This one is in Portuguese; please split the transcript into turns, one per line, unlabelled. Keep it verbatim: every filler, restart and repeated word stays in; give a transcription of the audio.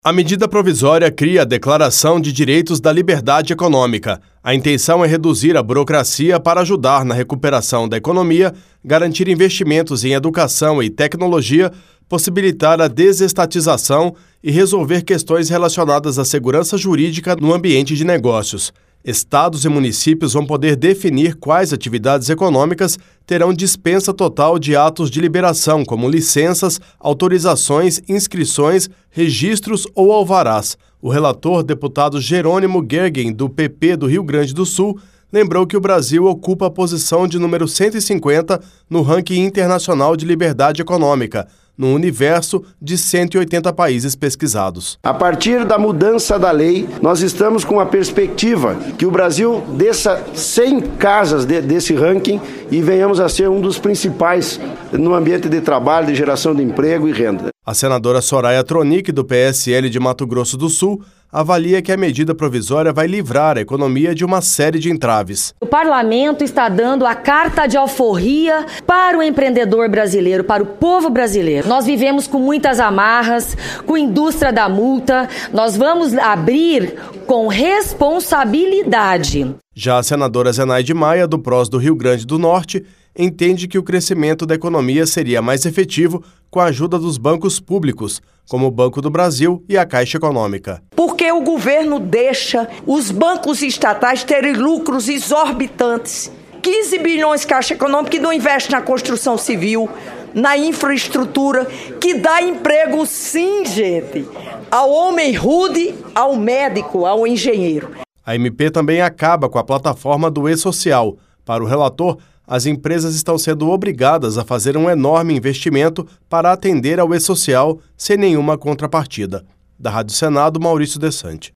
A medida provisória cria a Declaração de Direitos da Liberdade Econômica. A intenção é reduzir a burocracia para ajudar na recuperação da economia, garantir investimentos em educação e tecnologia, possibilitar a desestatização e resolver questões relacionadas à segurança jurídica no ambiente de negócios. Estados e municípios vão poder definir quais atividades econômicas terão dispensa total de atos de liberação, como licenças, autorizações, inscrições, registros ou alvarás. O relator, deputado Jerônimo Gergen, do P P do Rio Grande do Sul, lembrou que o Brasil ocupa a posição de número cento e cinquenta no ranking internacional de liberdade econômica, no universo de cento e oitenta países pesquisados.
A partir da mudança da lei, nós estamos com a perspectiva que o Brasil desça cem casas de, desse ranking e venhamos a ser um dos principais no ambiente de trabalho, de geração de emprego e renda.
A senadora Soraya Tronic, do P S L de Mato Grosso do Sul, avalia que a medida provisória vai livrar a economia de uma série de entraves.
O parlamento está dando a carta de alforria para o empreendedor brasileiro, para o povo brasileiro. Nós vivemos com muitas amarras, com a indústria da multa. Nós vamos abrir com responsabilidade.
Já a senadora Zenaide Maia, do P R O S do Rio Grande do Norte, entende que o crescimento da economia seria mais efetivo com a ajuda dos bancos públicos, como o Banco do Brasil e a Caixa Econômica.
Porque o governo deixa os bancos estatais terem lucros exorbitantes. quinze bilhões Caixa Econômica que não investe na construção civil, na infraestrutura, que dá emprego sim, gente, ao homem rude, ao médico, ao engenheiro.
A M P também acaba com a plataforma do E-Social. Para o relator, as empresas estão sendo obrigadas a fazer um enorme investimento para atender ao E-Social sem nenhuma contrapartida. Da Rádio Senado, Maurício Desante.